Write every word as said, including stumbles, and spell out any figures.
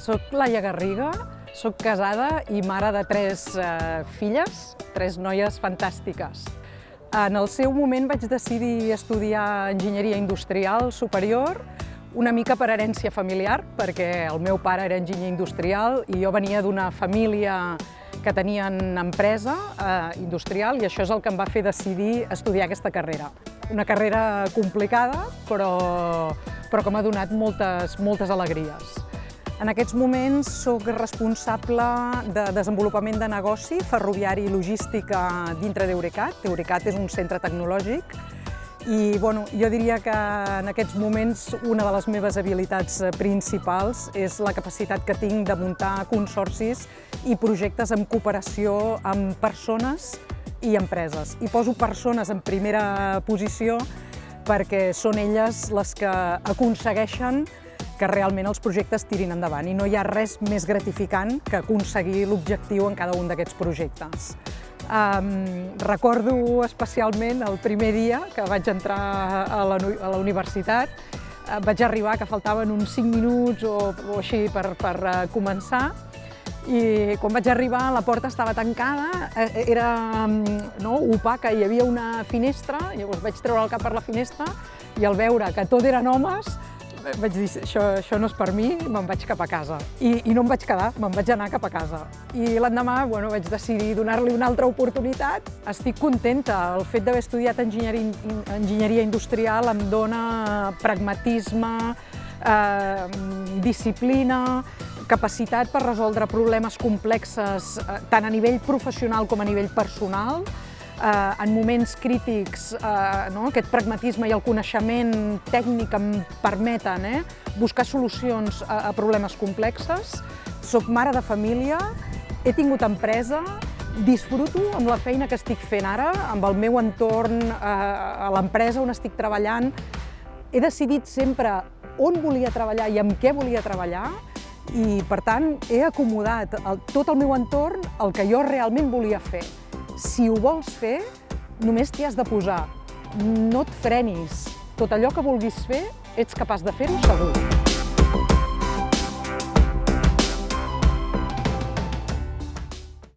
Soc Laia Garriga, soc casada i mare de tres eh, filles, tres noies fantàstiques. En el seu moment vaig decidir estudiar enginyeria industrial superior, una mica per herència familiar, perquè el meu pare era enginyer industrial i jo venia d'una família que tenien empresa eh, industrial, i això és el que em va fer decidir estudiar aquesta carrera. Una carrera complicada, però, però que m'ha donat moltes, moltes alegries. En aquests moments soc responsable de desenvolupament de negoci ferroviari i logística dintre d'Eurecat. Eurecat és un centre tecnològic i bueno, jo diria que en aquests moments una de les meves habilitats principals és la capacitat que tinc de muntar consorcis i projectes en cooperació amb persones i empreses. I poso persones en primera posició perquè són elles les que aconsegueixen que realment els projectes tirin endavant, i no hi ha res més gratificant que aconseguir l'objectiu en cada un d'aquests projectes. Um, recordo especialment el primer dia que vaig entrar a la, a la universitat. Uh, vaig arribar que faltaven uns cinc minuts o, o així per, per uh, començar, i quan vaig arribar la porta estava tancada, era no, opaca, hi havia una finestra, llavors vaig treure el cap per la finestra i al veure que tot eren homes vaig dir, això, això no és per mi, me'n vaig cap a casa. I, i no em vaig quedar, me'n vaig anar cap a casa. I l'endemà bueno, vaig decidir donar-li una altra oportunitat. Estic contenta, el fet d'haver estudiat enginyeria, enginyeria industrial em dona pragmatisme, eh, disciplina, capacitat per resoldre problemes complexes tant a nivell professional com a nivell personal. Eh, en moments crítics, eh, no, aquest pragmatisme i el coneixement tècnic em permeten eh, buscar solucions a, a problemes complexes. Soc mare de família, he tingut empresa, disfruto amb la feina que estic fent ara, amb el meu entorn, eh, a l'empresa on estic treballant. He decidit sempre on volia treballar i amb què volia treballar, i per tant he acomodat el, tot el meu entorn al que jo realment volia fer. Si ho vols fer, només t'hi has de posar. No et frenis. Tot allò que vulguis fer, ets capaç de fer-ho segur.